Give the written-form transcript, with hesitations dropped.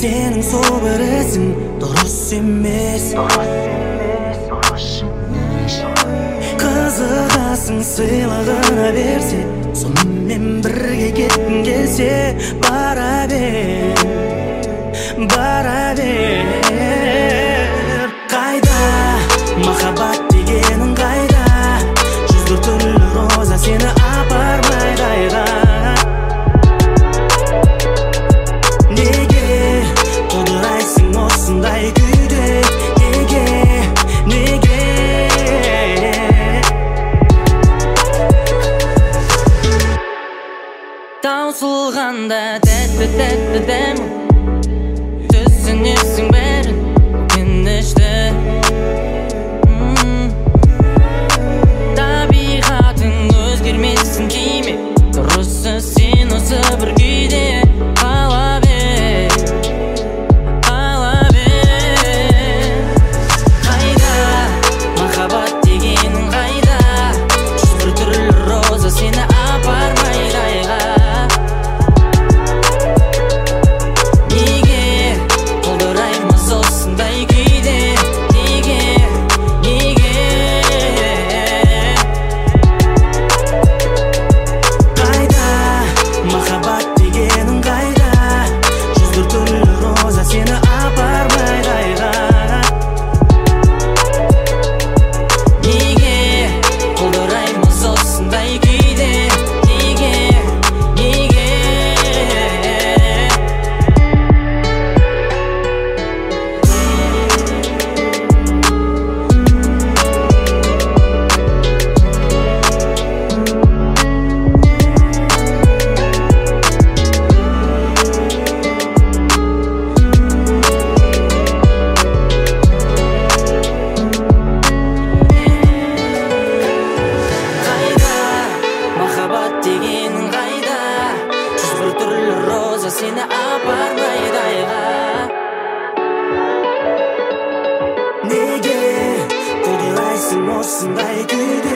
Senin сол бір ісің дұрыс емес. Қызығасың сыйлығына берсе, сонымен бірге кеткің келсе, бара бер. Қайда махаббат дегенің қайда? Жүз бір түрлі роза сені апармай қайға. Неге құдырайсың осындай күйде? Неге таусылғанда тәтті дәм, түсінесің бәрін өкінішті. Табиғатың өзгермесін кейме, дұрысы сен осы бір күйде қала бер. Қайда махаббат дегенің қайда? Жүз бір түрлі роза сені апармай қайға. Дегенің қайда? Жүз бір түрлі роза сені апармай қайға. Неге құдырайсың осындай күйде?